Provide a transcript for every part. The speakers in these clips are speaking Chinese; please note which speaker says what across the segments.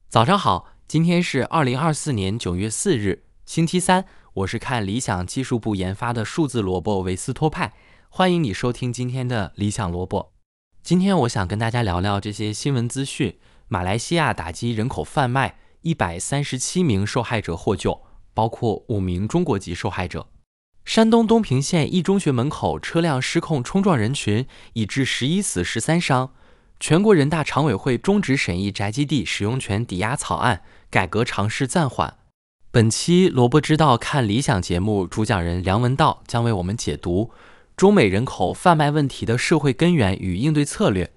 Speaker 1: 早上好，今天是2024年9月4日，星期三。我是看理想技术部研发的数字萝卜维斯托派，欢迎你收听今天的理想萝卜。今天我想跟大家聊聊这些新闻资讯。马来西亚打击人口贩卖，137名受害者获救，包括5名中国籍受害者。山东东平县一中学门口车辆失控冲撞人群，已致11死13伤。全国人大常委会终止审议宅基地使用权抵押草案，改革尝试暂缓。本期萝卜知道看理想节目主讲人梁文道将为我们解读中美人口贩卖问题的社会根源与应对策略。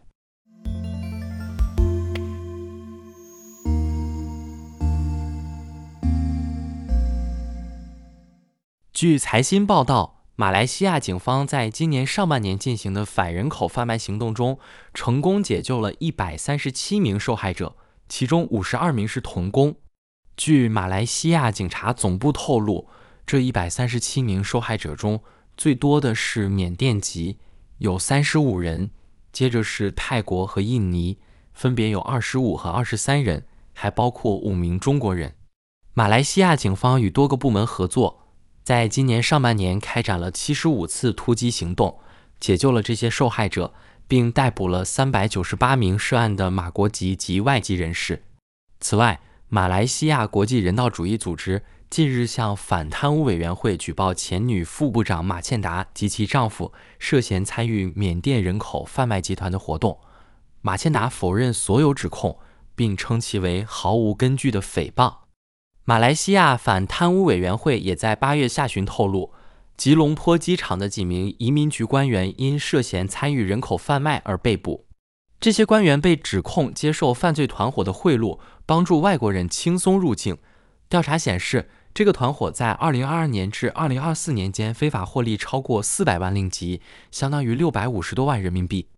Speaker 1: 据财新报道，马来西亚警方在今年上半年进行的反人口贩卖行动中，成功解救了137名受害者，其中52名是童工。据马来西亚警察总部透露，这137名受害者中，最多的是缅甸籍，有35人，接着是泰国和印尼，分别有25和23人，还包括5名中国人。马来西亚警方与多个部门合作，在今年上半年开展了75次突击行动，解救了这些受害者，并逮捕了398名涉案的马国籍及外籍人士。此外，马来西亚国际人道主义组织近日向反贪污委员会举报前女副部长马倩达及其丈夫涉嫌参与缅甸人口贩卖集团的活动。马倩达否认所有指控，并称其为毫无根据的诽谤。马来西亚反贪污委员会也在8月下旬透露，吉隆坡机场的几名移民局官员因涉嫌参与人口贩卖而被捕。这些官员被指控接受犯罪团伙的贿赂，帮助外国人轻松入境。调查显示，这个团伙在2022年至2024年间非法获利超过400万令吉，相当于650多万人民币。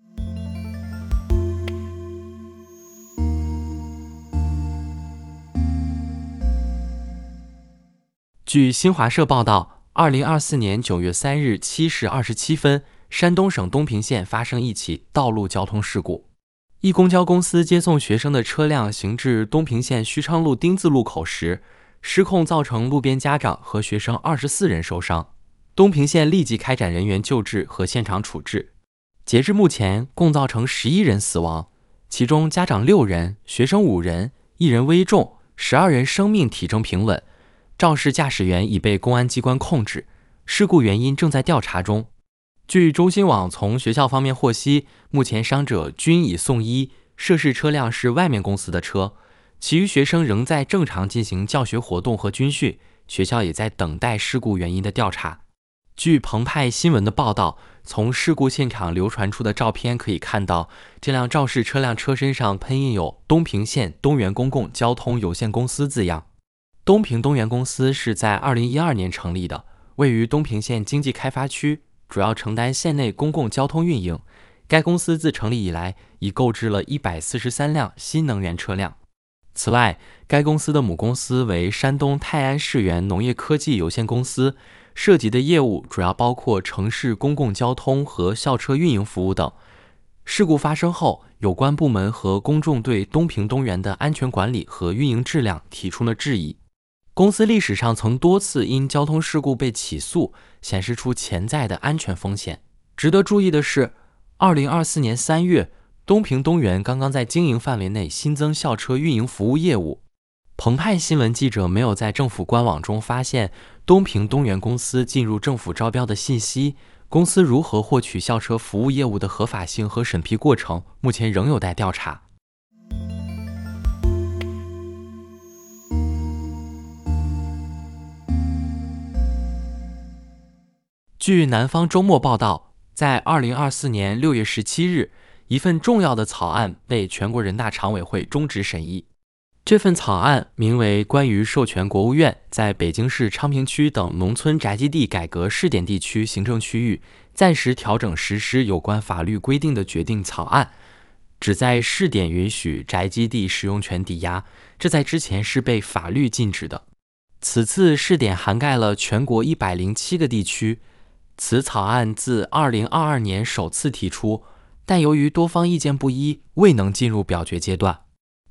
Speaker 1: 据新华社报道，2024年9月3日7时27分，山东省东平县发生一起道路交通事故。一公交公司接送学生的车辆行至东平县须昌路丁字路口时，失控造成路边家长和学生24人受伤。东平县立即开展人员救治和现场处置。截至目前，共造成11人死亡，其中家长6人，学生5人，1人危重，12人生命体征平稳。肇事驾驶员已被公安机关控制，事故原因正在调查中。据中新网从学校方面获悉，目前伤者均已送医，涉事车辆是外面公司的车，其余学生仍在正常进行教学活动和军训，学校也在等待事故原因的调查。据澎湃新闻的报道，从事故现场流传出的照片可以看到，这辆肇事车辆车身上喷印有东平县东源公共交通有限公司字样。东平东源公司是在2012年成立的，位于东平县经济开发区，主要承担县内公共交通运营。该公司自成立以来，已购置了143辆新能源车辆。此外，该公司的母公司为山东泰安世源农业科技有限公司，涉及的业务主要包括城市公共交通和校车运营服务等。事故发生后，有关部门和公众对东平东源的安全管理和运营质量提出了质疑。公司历史上曾多次因交通事故被起诉，显示出潜在的安全风险。值得注意的是，2024年3月，东平东源刚刚在经营范围内新增校车运营服务业务。澎湃新闻记者没有在政府官网中发现东平东源公司进入政府招标的信息，公司如何获取校车服务业务的合法性和审批过程，目前仍有待调查。据南方周末报道，在2024年6月17日，一份重要的草案被全国人大常委会终止审议。这份草案名为《关于授权国务院在北京市昌平区等农村宅基地改革试点地区行政区域暂时调整实施有关法律规定的决定》草案，旨在试点允许宅基地使用权抵押，这在之前是被法律禁止的。此次试点涵盖了全国107个地区。此草案自2022年首次提出，但由于多方意见不一，未能进入表决阶段。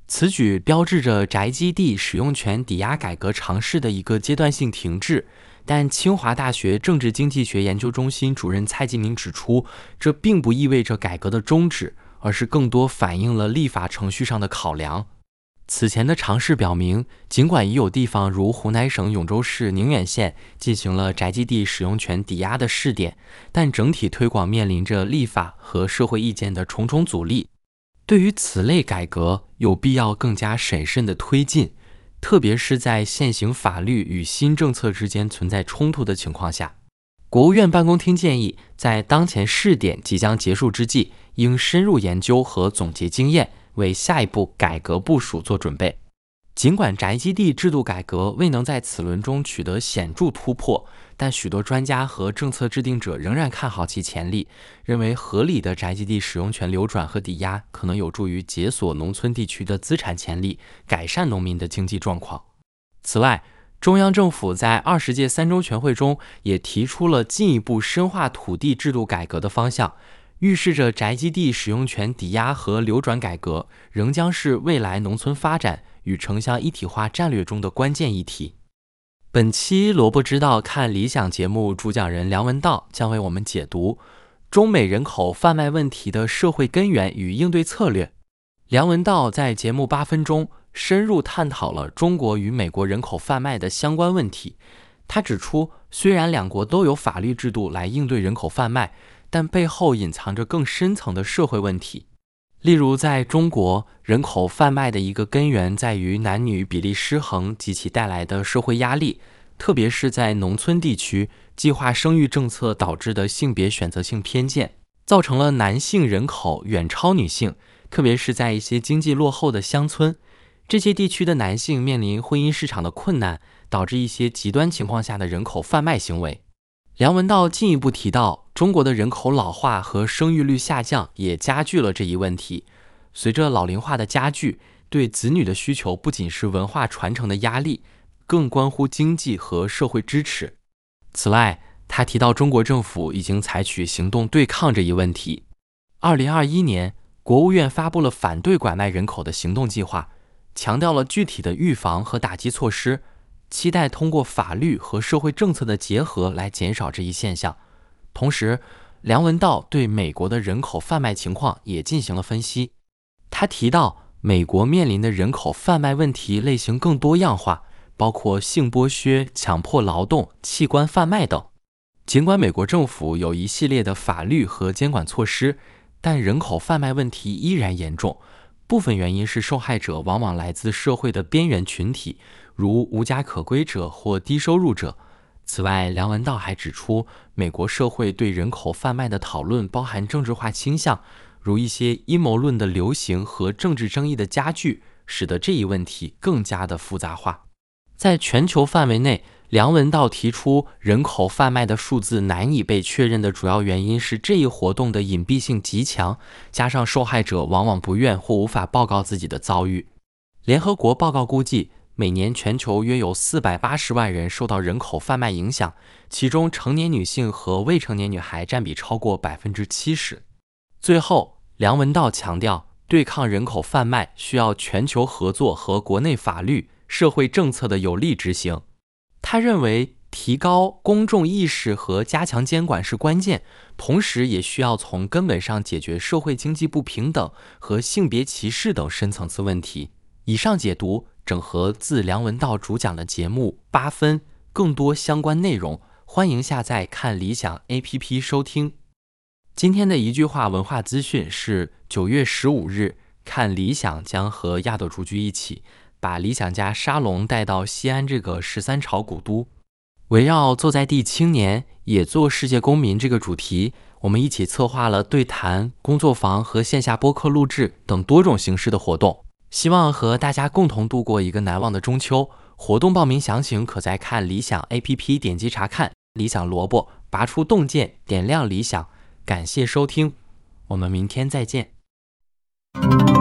Speaker 1: 此举标志着宅基地使用权抵押改革尝试的一个阶段性停滞，但清华大学政治经济学研究中心主任蔡继明指出，这并不意味着改革的终止，而是更多反映了立法程序上的考量。此前的尝试表明，尽管已有地方如湖南省永州市宁远县进行了宅基地使用权抵押的试点，但整体推广面临着立法和社会意见的重重阻力。对于此类改革，有必要更加审慎地推进，特别是在现行法律与新政策之间存在冲突的情况下。国务院办公厅建议，在当前试点即将结束之际，应深入研究和总结经验，为下一步改革部署做准备。尽管宅基地制度改革未能在此轮中取得显著突破，但许多专家和政策制定者仍然看好其潜力，认为合理的宅基地使用权流转和抵押可能有助于解锁农村地区的资产潜力，改善农民的经济状况。此外，中央政府在20届3中全会中也提出了进一步深化土地制度改革的方向，预示着宅基地使用权抵押和流转改革仍将是未来农村发展与城乡一体化战略中的关键议题。本期萝卜知道看理想节目主讲人梁文道将为我们解读中美人口贩卖问题的社会根源与应对策略。梁文道在节目8分钟深入探讨了中国与美国人口贩卖的相关问题。他指出，虽然两国都有法律制度来应对人口贩卖，但背后隐藏着更深层的社会问题。例如，在中国，人口贩卖的一个根源在于男女比例失衡及其带来的社会压力，特别是在农村地区，计划生育政策导致的性别选择性偏见，造成了男性人口远超女性，特别是在一些经济落后的乡村。这些地区的男性面临婚姻市场的困难，导致一些极端情况下的人口贩卖行为。梁文道进一步提到，中国的人口老化和生育率下降也加剧了这一问题。随着老龄化的加剧，对子女的需求不仅是文化传承的压力，更关乎经济和社会支持。此外，他提到中国政府已经采取行动对抗这一问题。2021年，国务院发布了反对拐卖人口的行动计划，强调了具体的预防和打击措施，期待通过法律和社会政策的结合来减少这一现象。同时，梁文道对美国的人口贩卖情况也进行了分析。他提到，美国面临的人口贩卖问题类型更多样化，包括性剥削、强迫劳动、器官贩卖等。尽管美国政府有一系列的法律和监管措施，但人口贩卖问题依然严重。部分原因是受害者往往来自社会的边缘群体，如无家可归者或低收入者。此外，梁文道还指出，美国社会对人口贩卖的讨论包含政治化倾向，如一些阴谋论的流行和政治争议的加剧，使得这一问题更加的复杂化。在全球范围内，梁文道提出，人口贩卖的数字难以被确认的主要原因是这一活动的隐蔽性极强，加上受害者往往不愿或无法报告自己的遭遇。联合国报告估计，每年全球约有480万人受到人口贩卖影响，其中成年女性和未成年女孩占比超过70%。最后，梁文道强调，对抗人口贩卖需要全球合作和国内法律、社会政策的有力执行。他认为，提高公众意识和加强监管是关键，同时也需要从根本上解决社会经济不平等和性别歧视等深层次问题。以上解读整合自梁文道主讲的节目8分，更多相关内容，欢迎下载看理想 APP 收听。今天的一句话文化资讯是9月15日，看理想将和亚朵竹居一起把理想家沙龙带到西安这个13朝古都，围绕坐在地青年也做世界公民这个主题，我们一起策划了对谈、工作坊和线下播客录制等多种形式的活动，希望和大家共同度过一个难忘的中秋。活动报名详情可在看理想 APP 点击查看。理想萝卜拔出洞见，点亮理想。感谢收听，我们明天再见。